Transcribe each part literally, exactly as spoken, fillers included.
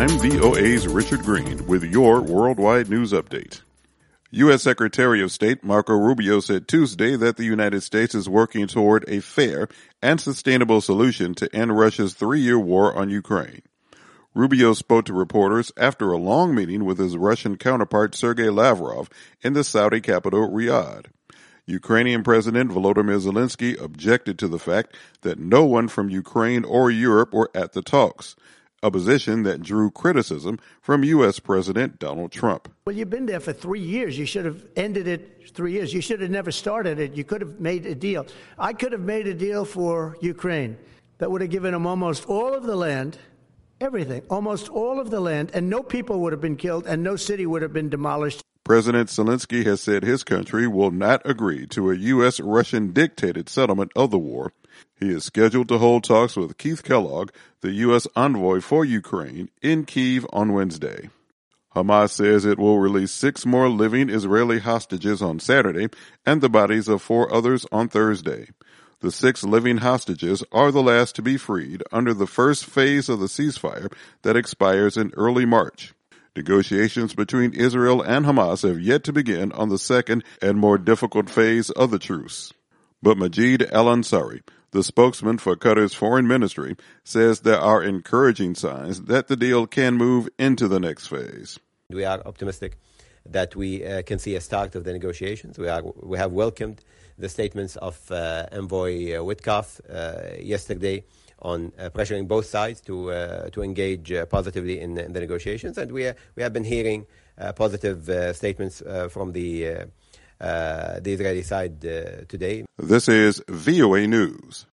I'm V O A's Richard Green with your Worldwide News Update. U S. Secretary of State Marco Rubio said Tuesday that the United States is working toward a fair and sustainable solution to end Russia's three-year war on Ukraine. Rubio spoke to reporters after a long meeting with his Russian counterpart Sergei Lavrov in the Saudi capital Riyadh. Ukrainian President Volodymyr Zelensky objected to the fact that no one from Ukraine or Europe were at the talks, a position that drew criticism from U S. President Donald Trump. Well, you've been there for three years. You should have ended it three years. You should have never started it. You could have made a deal. I could have made a deal for Ukraine that would have given them almost all of the land, everything, almost all of the land, and no people would have been killed and no city would have been demolished. President Zelensky has said his country will not agree to a U S. Russian-dictated settlement of the war. He is scheduled to hold talks with Keith Kellogg, the U S envoy for Ukraine, in Kyiv on Wednesday. Hamas says it will release six more living Israeli hostages on Saturday and the bodies of four others on Thursday. The six living hostages are the last to be freed under the first phase of the ceasefire that expires in early March. Negotiations between Israel and Hamas have yet to begin on the second and more difficult phase of the truce. But Majid al-Ansari, the spokesman for Qatar's foreign ministry, says there are encouraging signs that the deal can move into the next phase. We are optimistic that we uh, can see a start of the negotiations. We are we have welcomed the statements of uh, Envoy uh, Witkoff uh, yesterday on uh, pressuring both sides to uh, to engage uh, positively in, in the negotiations, and we uh, we have been hearing uh, positive uh, statements uh, from the uh, uh, the Israeli side uh, today. This is V O A News.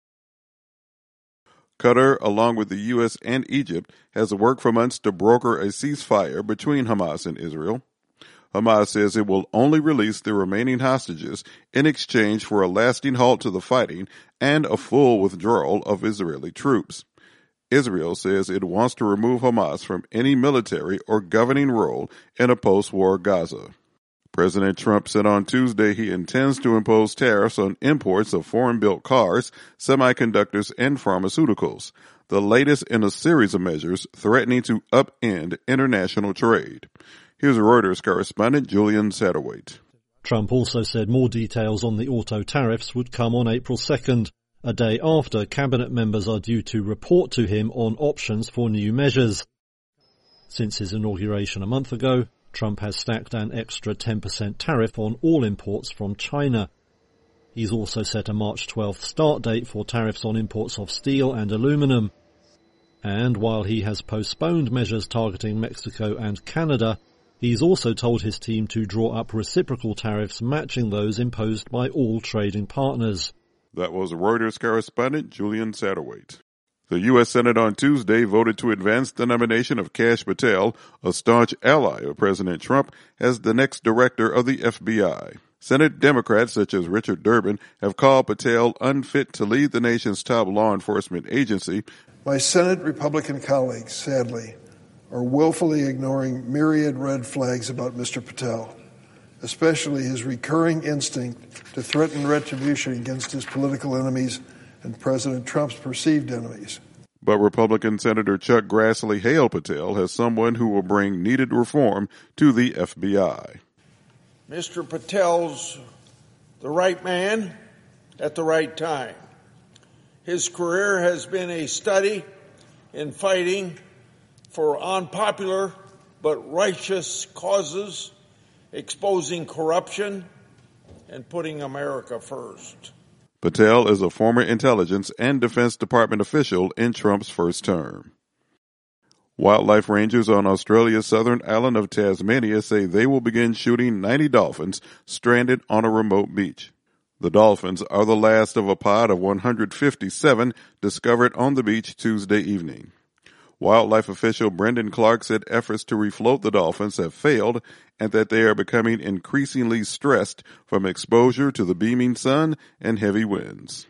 Qatar, along with the U S and Egypt, has worked for months to broker a ceasefire between Hamas and Israel. Hamas says it will only release the remaining hostages in exchange for a lasting halt to the fighting and a full withdrawal of Israeli troops. Israel says it wants to remove Hamas from any military or governing role in a post-war Gaza. President Trump said on Tuesday he intends to impose tariffs on imports of foreign-built cars, semiconductors, and pharmaceuticals, the latest in a series of measures threatening to upend international trade. Here's Reuters correspondent Julian Satterwhite. Trump also said more details on the auto tariffs would come on April second, a day after cabinet members are due to report to him on options for new measures. Since his inauguration a month ago, Trump has stacked an extra ten percent tariff on all imports from China. He's also set a March twelfth start date for tariffs on imports of steel and aluminum. And while he has postponed measures targeting Mexico and Canada, he's also told his team to draw up reciprocal tariffs matching those imposed by all trading partners. That was Reuters correspondent Julian Satterwhite. The U S. Senate on Tuesday voted to advance the nomination of Kash Patel, a staunch ally of President Trump, as the next director of the F B I. Senate Democrats such as Richard Durbin have called Patel unfit to lead the nation's top law enforcement agency. My Senate Republican colleagues, sadly, are willfully ignoring myriad red flags about Mister Patel, especially his recurring instinct to threaten retribution against his political enemies and President Trump's perceived enemies. But Republican Senator Chuck Grassley hailed Patel as someone who will bring needed reform to the F B I. Mister Patel's the right man at the right time. His career has been a study in fighting for unpopular but righteous causes, exposing corruption, and putting America first. Patel is a former intelligence and Defense Department official in Trump's first term. Wildlife rangers on Australia's southern island of Tasmania say they will begin shooting ninety dolphins stranded on a remote beach. The dolphins are the last of a pod of one hundred fifty-seven discovered on the beach Tuesday evening. Wildlife official Brendan Clark said efforts to refloat the dolphins have failed and that they are becoming increasingly stressed from exposure to the beaming sun and heavy winds.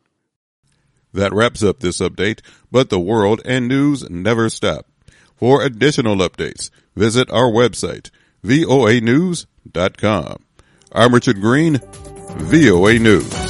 That wraps up this update, but the world and news never stop. For additional updates, visit our website, V O A news dot com. I'm Richard Green, V O A News.